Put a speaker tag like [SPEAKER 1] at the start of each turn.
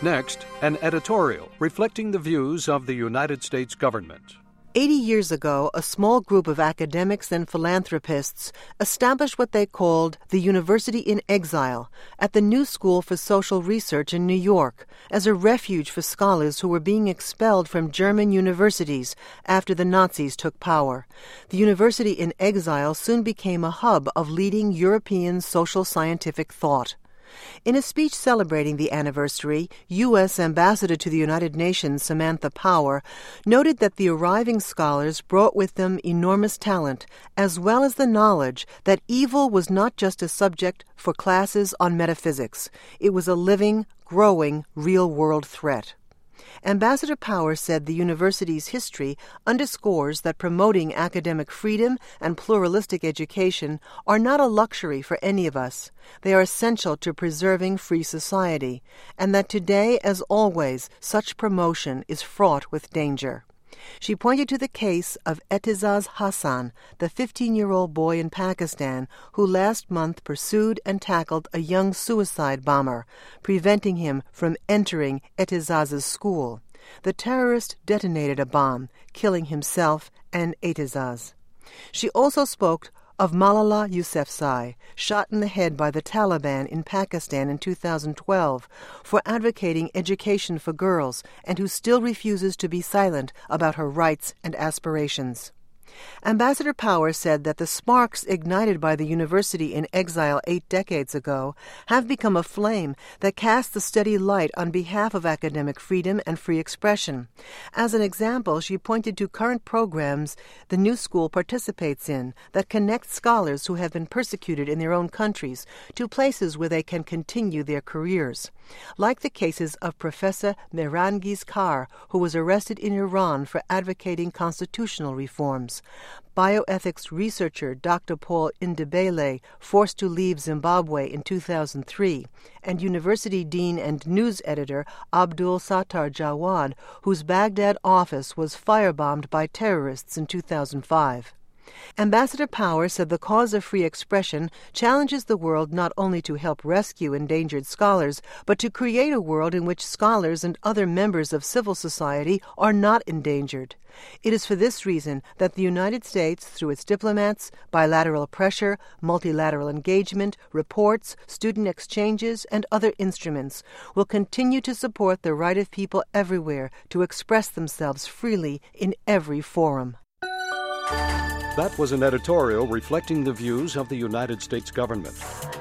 [SPEAKER 1] Next, an editorial reflecting the views of the United States government.
[SPEAKER 2] 80 years ago, a small group of academics and philanthropists established what they called the University in Exile at the New School for Social Research in New York as a refuge for scholars who were being expelled from German universities after the Nazis took power. The University in Exile soon became a hub of leading European social scientific thought. In a speech celebrating the anniversary, U.S. Ambassador to the United Nations Samantha Power noted that the arriving scholars brought with them enormous talent, as well as the knowledge that evil was not just a subject for classes on metaphysics. It was a living, growing, real-world threat. Ambassador Power said the university's history underscores that promoting academic freedom and pluralistic education are not a luxury for any of us. They are essential to preserving free society, and that today, as always, such promotion is fraught with danger. She pointed to the case of Etizaz Hassan, the 15-year-old boy in Pakistan who last month pursued and tackled a young suicide bomber, preventing him from entering Etizaz's school. The terrorist detonated a bomb, killing himself and Etizaz. She also spoke of Malala Yousafzai, shot in the head by the Taliban in Pakistan in 2012 for advocating education for girls and who still refuses to be silent about her rights and aspirations. Ambassador Power said that the sparks ignited by the University in Exile 8 decades ago have become a flame that casts a steady light on behalf of academic freedom and free expression. As an example, she pointed to current programs the new school participates in that connect scholars who have been persecuted in their own countries to places where they can continue their careers. Like the cases of Professor Mehrangiz Kar, who was arrested in Iran for advocating constitutional reforms. Bioethics researcher Dr. Paul Ndebele, forced to leave Zimbabwe in 2003, and university dean and news editor Abdul Sattar Jawad, whose Baghdad office was firebombed by terrorists in 2005. Ambassador Power said the cause of free expression challenges the world not only to help rescue endangered scholars, but to create a world in which scholars and other members of civil society are not endangered. It is for this reason that the United States, through its diplomats, bilateral pressure, multilateral engagement, reports, student exchanges, and other instruments, will continue to support the right of people everywhere to express themselves freely in every forum.
[SPEAKER 1] That was an editorial reflecting the views of the United States government.